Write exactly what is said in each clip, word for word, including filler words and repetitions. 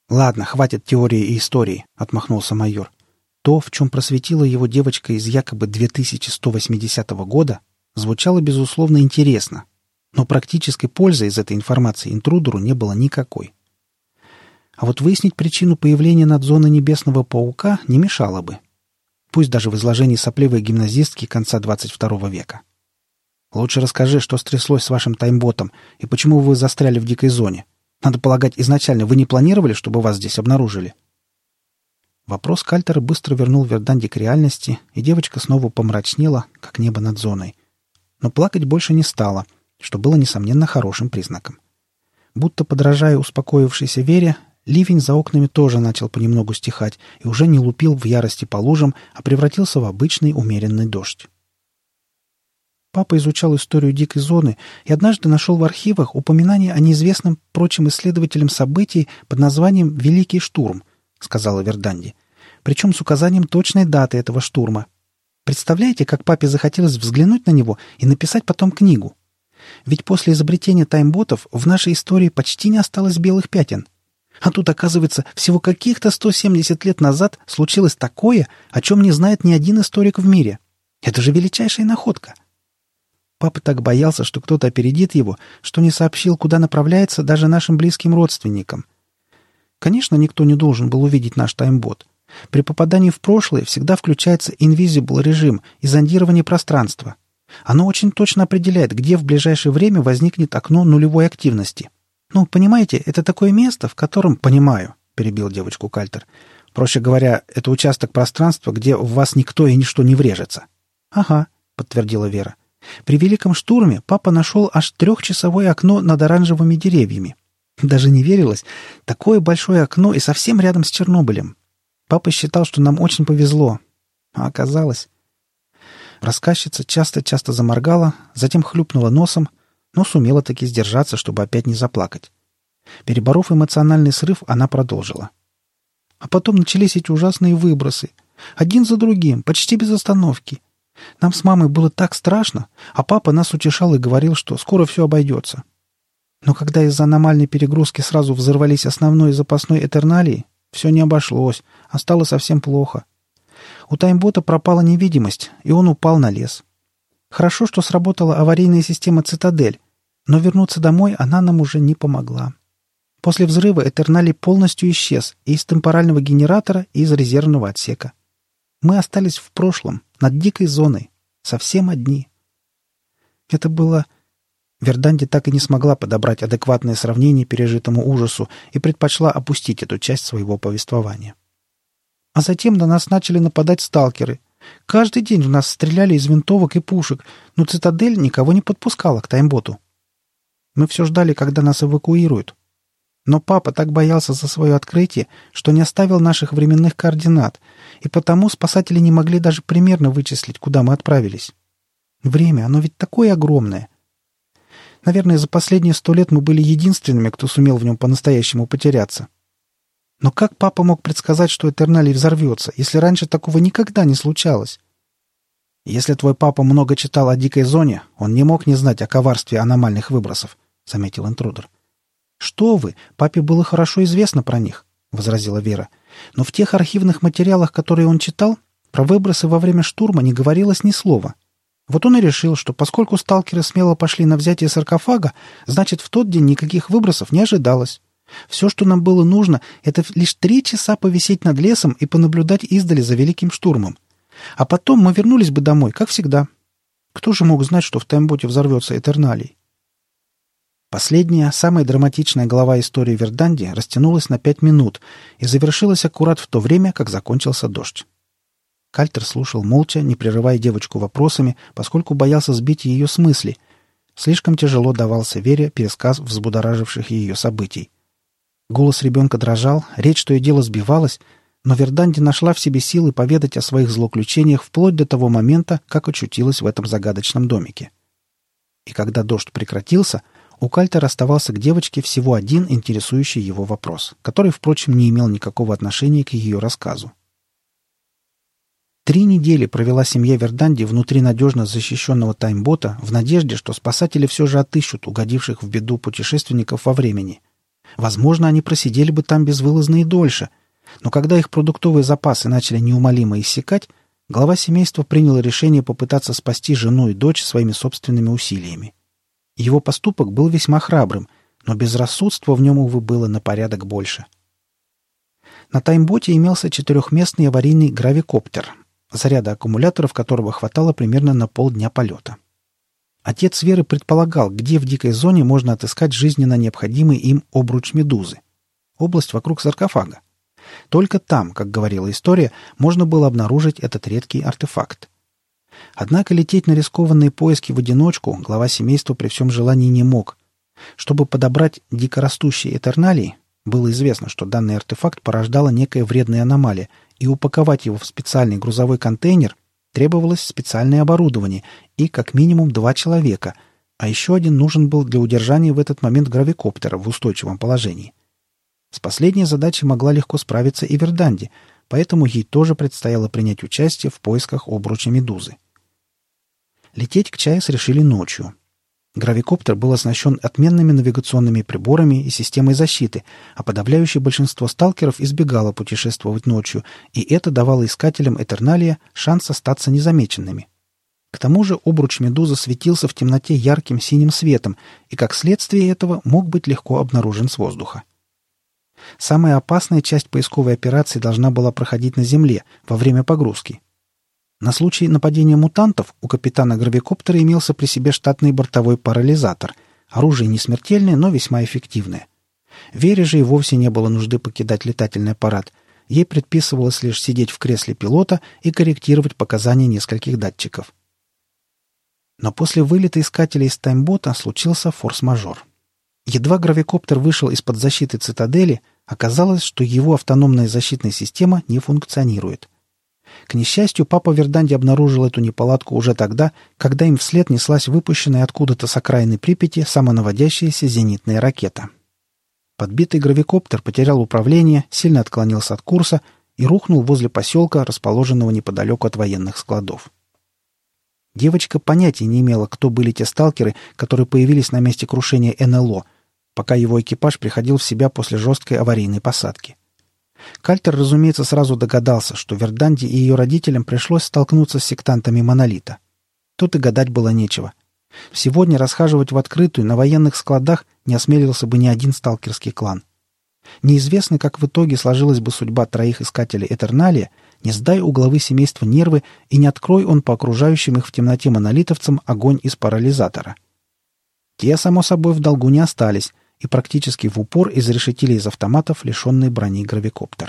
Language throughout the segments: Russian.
«Ладно, хватит теории и истории», — отмахнулся майор. То, в чем просветила его девочка из якобы две тысячи сто восьмидесятого года, звучало, безусловно, интересно, но практической пользы из этой информации интрудеру не было никакой. А вот выяснить причину появления над зоной небесного паука не мешало бы. Пусть даже в изложении сопливой гимназистки конца двадцать второго века. «Лучше расскажи, что стряслось с вашим таймботом и почему вы застряли в дикой зоне. Надо полагать, изначально вы не планировали, чтобы вас здесь обнаружили?» Вопрос Кальтера быстро вернул Верданди к реальности, и девочка снова помрачнела, как небо над зоной. Но плакать больше не стала, что было, несомненно, хорошим признаком. Будто подражая успокоившейся Вере, ливень за окнами тоже начал понемногу стихать и уже не лупил в ярости по лужам, а превратился в обычный умеренный дождь. Папа изучал историю дикой зоны и однажды нашел в архивах упоминание о неизвестном прочим исследователям событий под названием «Великий штурм», — сказала Верданди. Причем с указанием точной даты этого штурма. Представляете, как папе захотелось взглянуть на него и написать потом книгу? Ведь после изобретения таймботов в нашей истории почти не осталось белых пятен. А тут, оказывается, всего каких-то сто семьдесят лет назад случилось такое, о чем не знает ни один историк в мире. Это же величайшая находка. Папа так боялся, что кто-то опередит его, что не сообщил, куда направляется даже нашим близким родственникам. Конечно, никто не должен был увидеть наш таймбот. При попадании в прошлое всегда включается invisible режим и зондирование пространства. Оно очень точно определяет, где в ближайшее время возникнет окно нулевой активности. Ну, понимаете, это такое место, в котором... «Понимаю», — перебил девочку Кальтер. «Проще говоря, это участок пространства, где в вас никто и ничто не врежется». «Ага», — подтвердила Вера. «При великом штурме папа нашел аж трехчасовое окно над оранжевыми деревьями. Даже не верилось. Такое большое окно и совсем рядом с Чернобылем. Папа считал, что нам очень повезло. А оказалось...» Рассказчица часто-часто заморгала, затем хлюпнула носом, но сумела таки сдержаться, чтобы опять не заплакать. Переборов эмоциональный срыв, она продолжила. А потом начались эти ужасные выбросы. Один за другим, почти без остановки. Нам с мамой было так страшно, а папа нас утешал и говорил, что скоро все обойдется. Но когда из-за аномальной перегрузки сразу взорвались основной и запасной этерналии, все не обошлось, а стало совсем плохо. У таймбота пропала невидимость, и он упал на лес. Хорошо, что сработала аварийная система «Цитадель», но вернуться домой она нам уже не помогла. После взрыва этерналий полностью исчез и из темпорального генератора, и из резервного отсека. Мы остались в прошлом, над дикой зоной, совсем одни. Это было... Верданди так и не смогла подобрать адекватное сравнение пережитому ужасу и предпочла опустить эту часть своего повествования. А затем на нас начали нападать сталкеры. Каждый день в нас стреляли из винтовок и пушек, но «Цитадель» никого не подпускала к таймботу. Мы все ждали, когда нас эвакуируют. Но папа так боялся за свое открытие, что не оставил наших временных координат, и потому спасатели не могли даже примерно вычислить, куда мы отправились. Время, оно ведь такое огромное. Наверное, за последние сто лет мы были единственными, кто сумел в нем по-настоящему потеряться. Но как папа мог предсказать, что Этерналий взорвется, если раньше такого никогда не случалось? Если твой папа много читал о дикой зоне, он не мог не знать о коварстве аномальных выбросов, — заметил интрудер. — Что вы, папе было хорошо известно про них, — возразила Вера. Но в тех архивных материалах, которые он читал, про выбросы во время штурма не говорилось ни слова. Вот он и решил, что поскольку сталкеры смело пошли на взятие саркофага, значит, в тот день никаких выбросов не ожидалось. Все, что нам было нужно, это лишь три часа повисеть над лесом и понаблюдать издали за великим штурмом. А потом мы вернулись бы домой, как всегда. Кто же мог знать, что в таймботе взорвется Этерналий? Последняя, самая драматичная глава истории Верданди растянулась на пять минут и завершилась аккурат в то время, как закончился дождь. Кальтер слушал молча, не прерывая девочку вопросами, поскольку боялся сбить ее с мысли. Слишком тяжело давался Вере пересказ взбудораживших ее событий. Голос ребенка дрожал, речь то и дело сбивалась, но Верданди нашла в себе силы поведать о своих злоключениях вплоть до того момента, как очутилась в этом загадочном домике. И когда дождь прекратился, у Кальтера оставался к девочке всего один интересующий его вопрос, который, впрочем, не имел никакого отношения к ее рассказу. Три недели провела семья Верданди внутри надежно защищенного таймбота в надежде, что спасатели все же отыщут угодивших в беду путешественников во времени. Возможно, они просидели бы там безвылазно и дольше, но когда их продуктовые запасы начали неумолимо иссякать, глава семейства принял решение попытаться спасти жену и дочь своими собственными усилиями. Его поступок был весьма храбрым, но безрассудства в нем, увы, было на порядок больше. На таймботе имелся четырехместный аварийный гравикоптер, заряда аккумуляторов которого хватало примерно на полдня полета. Отец Веры предполагал, где в дикой зоне можно отыскать жизненно необходимый им обруч медузы. Область вокруг саркофага. Только там, как говорила история, можно было обнаружить этот редкий артефакт. Однако лететь на рискованные поиски в одиночку глава семейства при всем желании не мог. Чтобы подобрать дикорастущие этерналии, было известно, что данный артефакт порождала некая вредная аномалия, и упаковать его в специальный грузовой контейнер требовалось специальное оборудование и как минимум два человека, а еще один нужен был для удержания в этот момент гравикоптера в устойчивом положении. С последней задачей могла легко справиться и Верданди, поэтому ей тоже предстояло принять участие в поисках обруча медузы. Лететь к Чайс решили ночью. Гравикоптер был оснащен отменными навигационными приборами и системой защиты, а подавляющее большинство сталкеров избегало путешествовать ночью, и это давало искателям Этерналия шанс остаться незамеченными. К тому же обруч медузы светился в темноте ярким синим светом, и как следствие этого мог быть легко обнаружен с воздуха. Самая опасная часть поисковой операции должна была проходить на земле во время погрузки. На случай нападения мутантов у капитана гравикоптера имелся при себе штатный бортовой парализатор. Оружие не смертельное, но весьма эффективное. Вере же и вовсе не было нужды покидать летательный аппарат. Ей предписывалось лишь сидеть в кресле пилота и корректировать показания нескольких датчиков. Но после вылета искателя из таймбота случился форс-мажор. Едва гравикоптер вышел из-под защиты цитадели, оказалось, что его автономная защитная система не функционирует. К несчастью, папа Верданди обнаружил эту неполадку уже тогда, когда им вслед неслась выпущенная откуда-то с окраины Припяти самонаводящаяся зенитная ракета. Подбитый гравикоптер потерял управление, сильно отклонился от курса и рухнул возле поселка, расположенного неподалеку от военных складов. Девочка понятия не имела, кто были те сталкеры, которые появились на месте крушения эн эл о, пока его экипаж приходил в себя после жесткой аварийной посадки. Кальтер, разумеется, сразу догадался, что Верданди и ее родителям пришлось столкнуться с сектантами Монолита. Тут и гадать было нечего. Сегодня расхаживать в открытую на военных складах не осмелился бы ни один сталкерский клан. Неизвестно, как в итоге сложилась бы судьба троих искателей Этерналия, не сдай у главы семейства нервы и не открой он по окружающим их в темноте монолитовцам огонь из парализатора. Те, само собой, в долгу не остались, и практически в упор изрешетили из автоматов лишенный брони гравикоптер.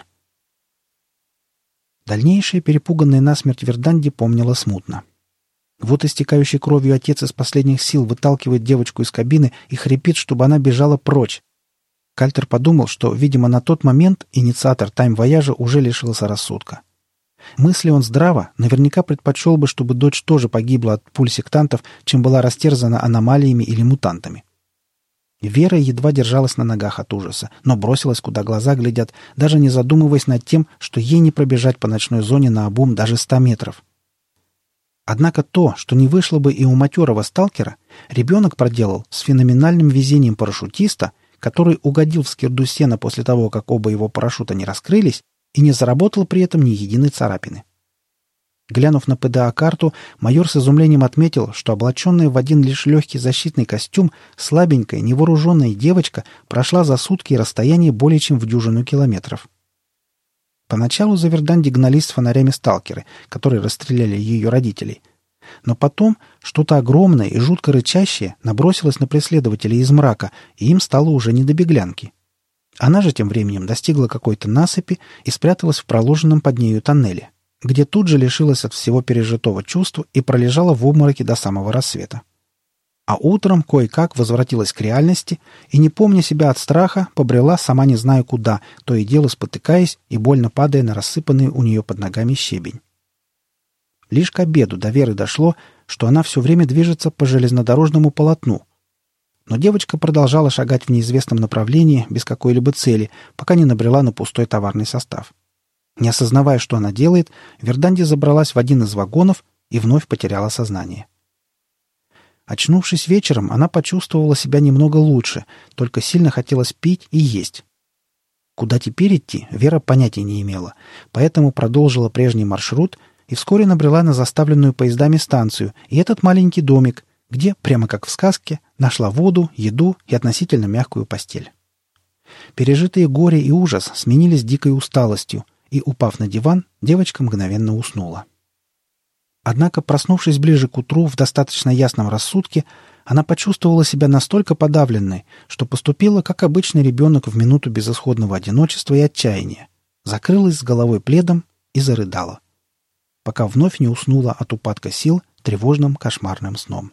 Дальнейшее перепуганная насмерть Верданди помнила смутно. Вот истекающий кровью отец из последних сил выталкивает девочку из кабины и хрипит, чтобы она бежала прочь. Кальтер подумал, что, видимо, на тот момент инициатор тайм-вояжа уже лишился рассудка. Мысли он здраво, наверняка предпочел бы, чтобы дочь тоже погибла от пуль сектантов, чем была растерзана аномалиями или мутантами. Вера едва держалась на ногах от ужаса, но бросилась, куда глаза глядят, даже не задумываясь над тем, что ей не пробежать по ночной зоне наобум даже ста метров. Однако то, что не вышло бы и у матерого сталкера, ребенок проделал с феноменальным везением парашютиста, который угодил в скирду сена после того, как оба его парашюта не раскрылись, и не заработал при этом ни единой царапины. Глянув на ПДА-карту, майор с изумлением отметил, что облаченная в один лишь легкий защитный костюм слабенькая, невооруженная девочка прошла за сутки расстояние более чем в дюжину километров. Поначалу за Верданди гнались с фонарями сталкеры, которые расстреляли ее родителей. Но потом что-то огромное и жутко рычащее набросилось на преследователей из мрака, и им стало уже не до беглянки. Она же тем временем достигла какой-то насыпи и спряталась в проложенном под нею тоннеле, где тут же лишилась от всего пережитого чувства и пролежала в обмороке до самого рассвета. А утром кое-как возвратилась к реальности и, не помня себя от страха, побрела сама не зная куда, то и дело спотыкаясь и больно падая на рассыпанный у нее под ногами щебень. Лишь к обеду до Веры дошло, что она все время движется по железнодорожному полотну. Но девочка продолжала шагать в неизвестном направлении без какой-либо цели, пока не набрела на пустой товарный состав. Не осознавая, что она делает, Верданди забралась в один из вагонов и вновь потеряла сознание. Очнувшись вечером, она почувствовала себя немного лучше, только сильно хотелось пить и есть. Куда теперь идти, Вера понятия не имела, поэтому продолжила прежний маршрут и вскоре набрела на заставленную поездами станцию и этот маленький домик, где, прямо как в сказке, нашла воду, еду и относительно мягкую постель. Пережитые горе и ужас сменились дикой усталостью, и, упав на диван, девочка мгновенно уснула. Однако, проснувшись ближе к утру в достаточно ясном рассудке, она почувствовала себя настолько подавленной, что поступила, как обычный ребенок в минуту безысходного одиночества и отчаяния, закрылась с головой пледом и зарыдала, пока вновь не уснула от упадка сил тревожным кошмарным сном.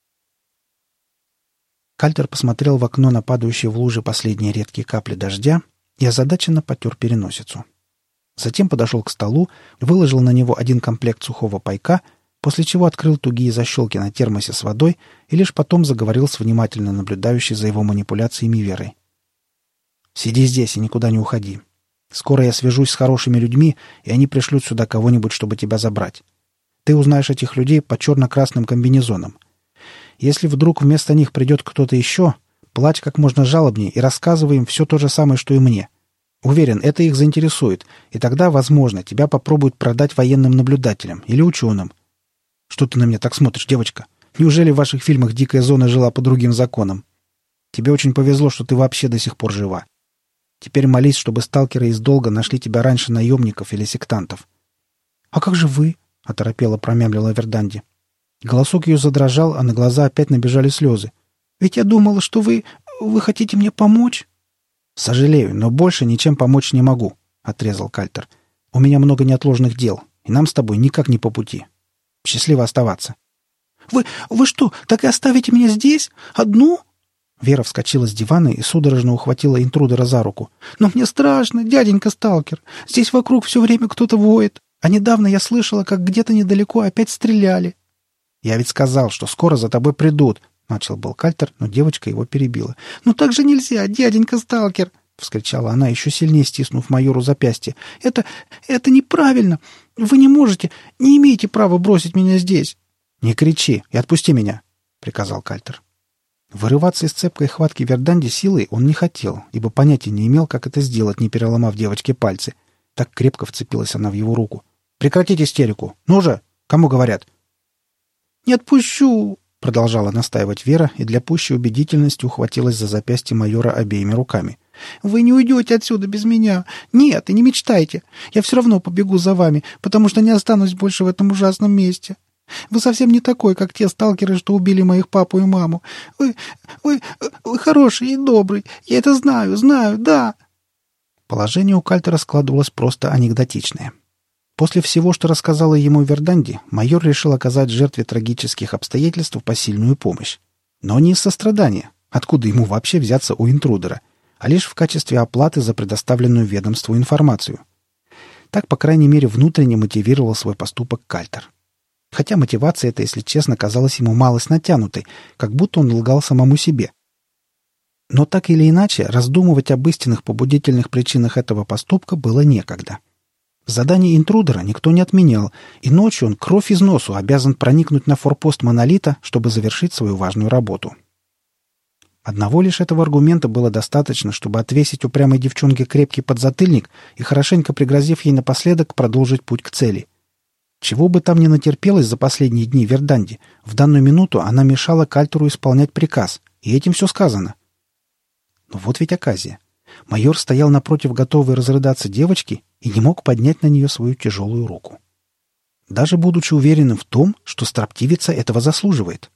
Кальтер посмотрел в окно на падающие в лужи последние редкие капли дождя и озадаченно потер переносицу. Затем подошел к столу, выложил на него один комплект сухого пайка, после чего открыл тугие защелки на термосе с водой и лишь потом заговорил с внимательно наблюдающей за его манипуляциями Верой. «Сиди здесь и никуда не уходи. Скоро я свяжусь с хорошими людьми, и они пришлют сюда кого-нибудь, чтобы тебя забрать. Ты узнаешь этих людей по черно-красным комбинезонам. Если вдруг вместо них придет кто-то еще, плачь как можно жалобнее и рассказывай им все то же самое, что и мне. Уверен, это их заинтересует, и тогда, возможно, тебя попробуют продать военным наблюдателям или ученым. Что ты на меня так смотришь, девочка? Неужели в ваших фильмах дикая зона жила по другим законам? Тебе очень повезло, что ты вообще до сих пор жива. Теперь молись, чтобы сталкеры из долга нашли тебя раньше наемников или сектантов». «А как же вы?» — оторопело промямлила Верданди. Голосок ее задрожал, а на глаза опять набежали слезы. «Ведь я думала, что вы... вы хотите мне помочь?» «Сожалею, но больше ничем помочь не могу», — отрезал Кальтер. «У меня много неотложных дел, и нам с тобой никак не по пути. Счастливо оставаться». «Вы... вы что, так и оставите меня здесь? Одну?» Вера вскочила с дивана и судорожно ухватила интрудера за руку. «Но мне страшно, дяденька сталкер. Здесь вокруг все время кто-то воет. А недавно я слышала, как где-то недалеко опять стреляли». «Я ведь сказал, что скоро за тобой придут», — начал был Кальтер, но девочка его перебила. «Ну так же нельзя, дяденька сталкер!» — вскричала она, еще сильнее стиснув майору запястье. «Это... это неправильно! Вы не можете, не имеете права бросить меня здесь!» «Не кричи и отпусти меня!» — приказал Кальтер. Вырываться из цепкой хватки Верданди силой он не хотел, ибо понятия не имел, как это сделать, не переломав девочке пальцы. Так крепко вцепилась она в его руку. «Прекратите истерику! Ну же! Кому говорят?» «Не отпущу!» — продолжала настаивать Вера и для пущей убедительности ухватилась за запястье майора обеими руками. «Вы не уйдете отсюда без меня! Нет, и не мечтайте! Я все равно побегу за вами, потому что не останусь больше в этом ужасном месте! Вы совсем не такой, как те сталкеры, что убили моих папу и маму! Вы... вы... вы хороший и добрый! Я это знаю, знаю, да!» Положение у Кальтера складывалось просто анекдотичное. После всего, что рассказала ему Верданди, майор решил оказать жертве трагических обстоятельств посильную помощь. Но не из сострадания, откуда ему вообще взяться у интрудера, а лишь в качестве оплаты за предоставленную ведомству информацию. Так, по крайней мере, внутренне мотивировал свой поступок Кальтер. Хотя мотивация эта, если честно, казалась ему малость натянутой, как будто он лгал самому себе. Но так или иначе, раздумывать об истинных побудительных причинах этого поступка было некогда. Задание интрудера никто не отменял, и ночью он кровь из носу обязан проникнуть на форпост «Монолита», чтобы завершить свою важную работу. Одного лишь этого аргумента было достаточно, чтобы отвесить упрямой девчонке крепкий подзатыльник и, хорошенько пригрозив ей напоследок, продолжить путь к цели. Чего бы там ни натерпелось за последние дни Верданди, в данную минуту она мешала Кальтеру исполнять приказ, и этим все сказано. Но вот ведь оказия. Майор стоял напротив готовой разрыдаться девочки и не мог поднять на нее свою тяжелую руку. Даже будучи уверенным в том, что строптивица этого заслуживает.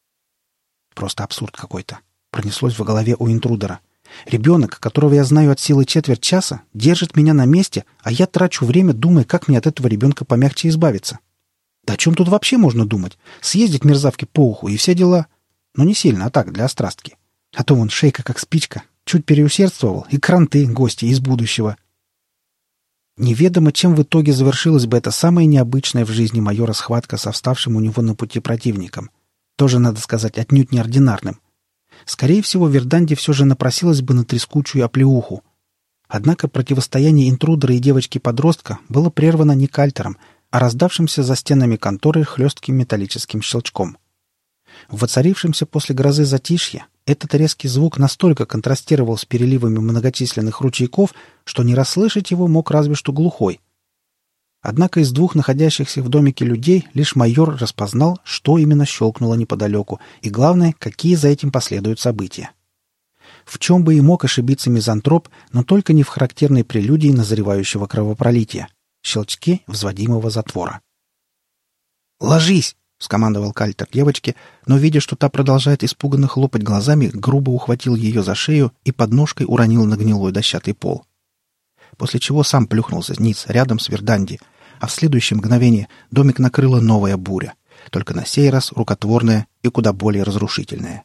Просто абсурд какой-то. Пронеслось в голове у интрудера. Ребенок, которого я знаю от силы четверть часа, держит меня на месте, а я трачу время, думая, как мне от этого ребенка помягче избавиться. Да о чем тут вообще можно думать? Съездить мерзавке по уху и все дела. Но не сильно, а так, для острастки. А то вон шейка как спичка. Чуть переусердствовал, и кранты, гости из будущего. Неведомо, чем в итоге завершилась бы эта самая необычная в жизни майора схватка со вставшим у него на пути противником. Тоже, надо сказать, отнюдь неординарным. Скорее всего, Верданди все же напросилась бы на трескучую оплеуху. Однако противостояние интрудера и девочки-подростка было прервано не Кальтером, а раздавшимся за стенами конторы хлестким металлическим щелчком. В воцарившемся после грозы затишье этот резкий звук настолько контрастировал с переливами многочисленных ручейков, что не расслышать его мог разве что глухой. Однако из двух находящихся в домике людей лишь майор распознал, что именно щелкнуло неподалеку, и, главное, какие за этим последуют события. В чем бы и мог ошибиться мизантроп, но только не в характерной прелюдии назревающего кровопролития — щелчке взводимого затвора. «Ложись!» — скомандовал Кальтер девочке, но, видя, что та продолжает испуганно хлопать глазами, грубо ухватил ее за шею и подножкой уронил на гнилой дощатый пол. После чего сам плюхнулся вниз, рядом с Верданди, а в следующее мгновение домик накрыла новая буря, только на сей раз рукотворная и куда более разрушительная.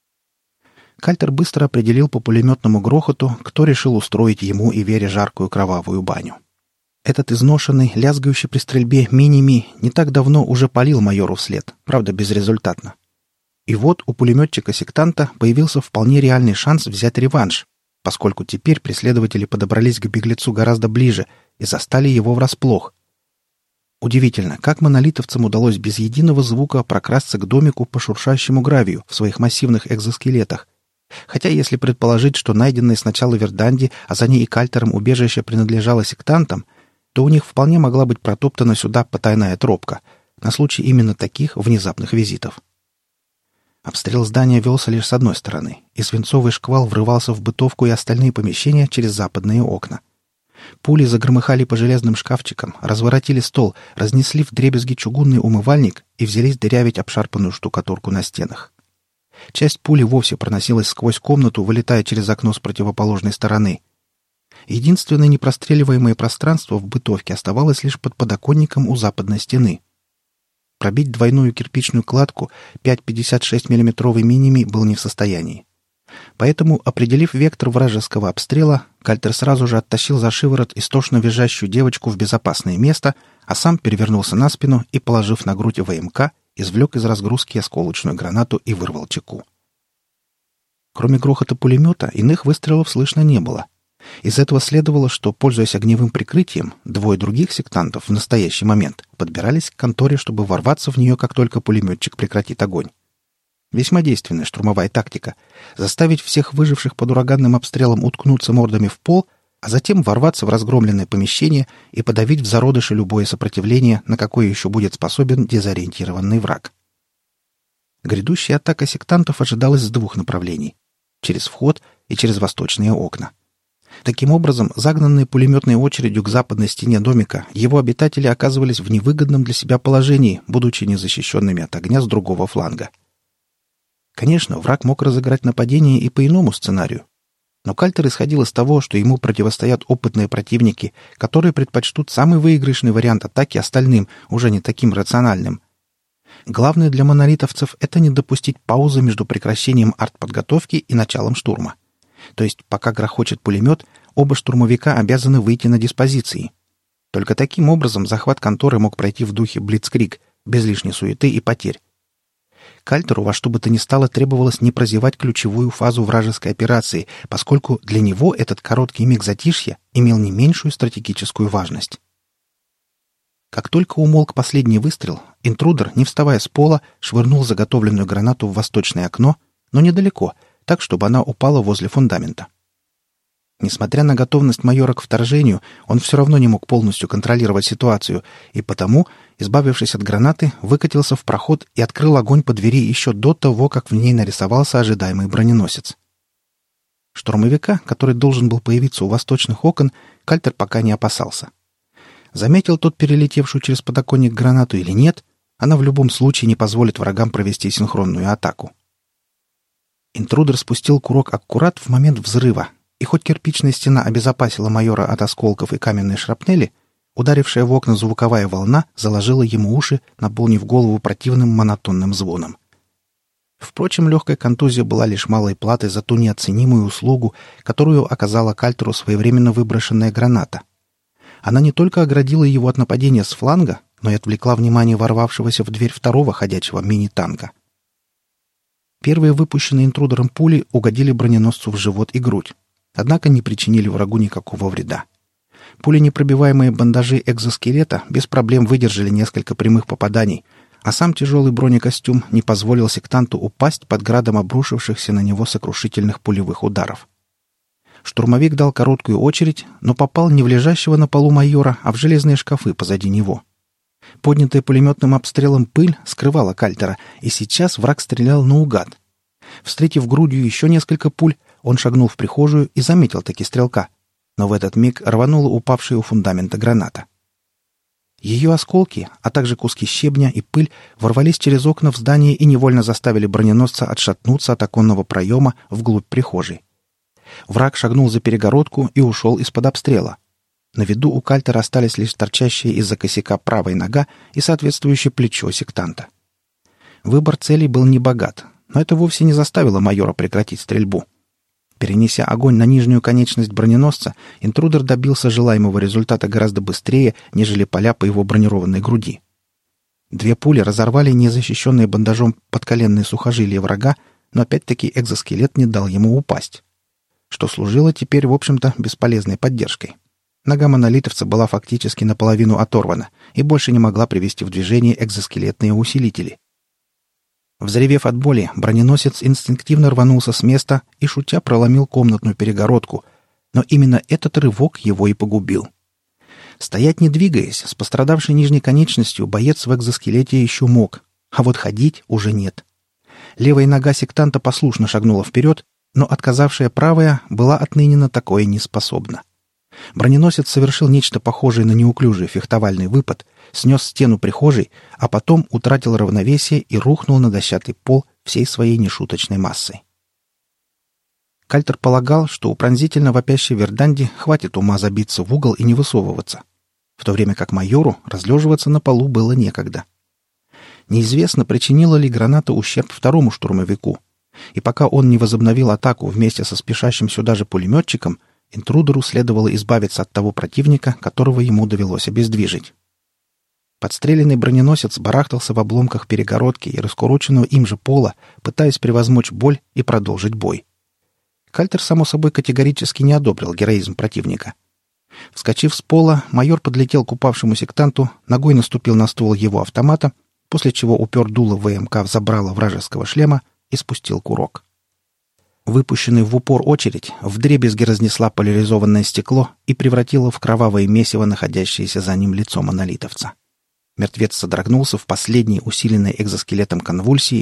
Кальтер быстро определил по пулеметному грохоту, кто решил устроить ему и Вере жаркую кровавую баню. Этот изношенный, лязгающий при стрельбе мини-ми не так давно уже палил майору вслед, правда, безрезультатно. И вот у пулеметчика-сектанта появился вполне реальный шанс взять реванш, поскольку теперь преследователи подобрались к беглецу гораздо ближе и застали его врасплох. Удивительно, как монолитовцам удалось без единого звука прокрасться к домику по шуршащему гравию в своих массивных экзоскелетах. Хотя если предположить, что найденное сначала Верданди, а за ней и Кальтером убежище принадлежало сектантам, то у них вполне могла быть протоптана сюда потайная тропка на случай именно таких внезапных визитов. Обстрел здания велся лишь с одной стороны, и свинцовый шквал врывался в бытовку и остальные помещения через западные окна. Пули загромыхали по железным шкафчикам, разворотили стол, разнесли вдребезги чугунный умывальник и взялись дырявить обшарпанную штукатурку на стенах. Часть пули вовсе проносилась сквозь комнату, вылетая через окно с противоположной стороны. Единственное непростреливаемое пространство в бытовке оставалось лишь под подоконником у западной стены. Пробить двойную кирпичную кладку пять пятьдесят шесть миллиметровый мини-ми был не в состоянии. Поэтому, определив вектор вражеского обстрела, Кальтер сразу же оттащил за шиворот истошно визжащую девочку в безопасное место, а сам перевернулся на спину и, положив на грудь ВМК, извлек из разгрузки осколочную гранату и вырвал чеку. Кроме грохота пулемета, иных выстрелов слышно не было. Из этого следовало, что, пользуясь огневым прикрытием, двое других сектантов в настоящий момент подбирались к конторе, чтобы ворваться в нее, как только пулеметчик прекратит огонь. Весьма действенная штурмовая тактика — заставить всех выживших под ураганным обстрелом уткнуться мордами в пол, а затем ворваться в разгромленное помещение и подавить в зародыше любое сопротивление, на какое еще будет способен дезориентированный враг. Грядущая атака сектантов ожидалась с двух направлений — через вход и через восточные окна. Таким образом, загнанные пулеметной очередью к западной стене домика, его обитатели оказывались в невыгодном для себя положении, будучи незащищенными от огня с другого фланга. Конечно, враг мог разыграть нападение и по иному сценарию. Но Кальтер исходил из того, что ему противостоят опытные противники, которые предпочтут самый выигрышный вариант атаки остальным, уже не таким рациональным. Главное для монолитовцев — это не допустить паузы между прекращением артподготовки и началом штурма. То есть, пока грохочет пулемет, оба штурмовика обязаны выйти на диспозиции. Только таким образом захват конторы мог пройти в духе блицкриг, без лишней суеты и потерь. Кальтеру во что бы то ни стало требовалось не прозевать ключевую фазу вражеской операции, поскольку для него этот короткий миг затишья имел не меньшую стратегическую важность. Как только умолк последний выстрел, интрудер, не вставая с пола, швырнул заготовленную гранату в восточное окно, но недалеко, так, чтобы она упала возле фундамента. Несмотря на готовность майора к вторжению, он все равно не мог полностью контролировать ситуацию, и потому, избавившись от гранаты, выкатился в проход и открыл огонь по двери еще до того, как в ней нарисовался ожидаемый броненосец. Штурмовика, который должен был появиться у восточных окон, Кальтер пока не опасался. Заметил тот перелетевшую через подоконник гранату или нет, она в любом случае не позволит врагам провести синхронную атаку. Интрудер спустил курок аккурат в момент взрыва, и хоть кирпичная стена обезопасила майора от осколков и каменной шрапнели, ударившая в окна звуковая волна заложила ему уши, наполнив голову противным монотонным звоном. Впрочем, легкая контузия была лишь малой платой за ту неоценимую услугу, которую оказала Кальтеру своевременно выброшенная граната. Она не только оградила его от нападения с фланга, но и отвлекла внимание ворвавшегося в дверь второго ходячего мини-танка. Первые выпущенные интрудером пули угодили броненосцу в живот и грудь, однако не причинили врагу никакого вреда. Пуленепробиваемые бандажи экзоскелета без проблем выдержали несколько прямых попаданий, а сам тяжелый бронекостюм не позволил сектанту упасть под градом обрушившихся на него сокрушительных пулевых ударов. Штурмовик дал короткую очередь, но попал не в лежащего на полу майора, а в железные шкафы позади него. Поднятая пулеметным обстрелом пыль скрывала Кальтера, и сейчас враг стрелял наугад. Встретив грудью еще несколько пуль, он шагнул в прихожую и заметил таки стрелка, но в этот миг рванула упавшая у фундамента граната. Ее осколки, а также куски щебня и пыль ворвались через окна в здание и невольно заставили броненосца отшатнуться от оконного проема вглубь прихожей. Враг шагнул за перегородку и ушел из-под обстрела. На виду у Кальтера остались лишь торчащая из-за косяка правая нога и соответствующее плечо сектанта. Выбор целей был небогат, но это вовсе не заставило майора прекратить стрельбу. Перенеся огонь на нижнюю конечность броненосца, интрудер добился желаемого результата гораздо быстрее, нежели поля по его бронированной груди. Две пули разорвали незащищенные бандажом подколенные сухожилия врага, но опять-таки экзоскелет не дал ему упасть, что служило теперь, в общем-то, бесполезной поддержкой. Нога монолитовца была фактически наполовину оторвана и больше не могла привести в движение экзоскелетные усилители. Взревев от боли, броненосец инстинктивно рванулся с места и, шутя, проломил комнатную перегородку, но именно этот рывок его и погубил. Стоять не двигаясь, с пострадавшей нижней конечностью боец в экзоскелете еще мог, а вот ходить уже нет. Левая нога сектанта послушно шагнула вперед, но отказавшая правая была отныне на такое не способна. Броненосец совершил нечто похожее на неуклюжий фехтовальный выпад, снес стену прихожей, а потом утратил равновесие и рухнул на дощатый пол всей своей нешуточной массой. Кальтер полагал, что у пронзительно вопящей Верданди хватит ума забиться в угол и не высовываться, в то время как майору разлеживаться на полу было некогда. Неизвестно, причинила ли граната ущерб второму штурмовику, и пока он не возобновил атаку вместе со спешащим сюда же пулеметчиком, интрудеру следовало избавиться от того противника, которого ему довелось обездвижить. Подстреленный броненосец барахтался в обломках перегородки и раскуроченного им же пола, пытаясь превозмочь боль и продолжить бой. Кальтер, само собой, категорически не одобрил героизм противника. Вскочив с пола, майор подлетел к упавшему сектанту, ногой наступил на ствол его автомата, после чего упер дуло ВМК в забрало вражеского шлема и спустил курок. Выпущенная в упор очередь вдребезги разнесла поляризованное стекло и превратила в кровавое месиво находящееся за ним лицо монолитовца. Мертвец содрогнулся в последней усиленной экзоскелетом конвульсии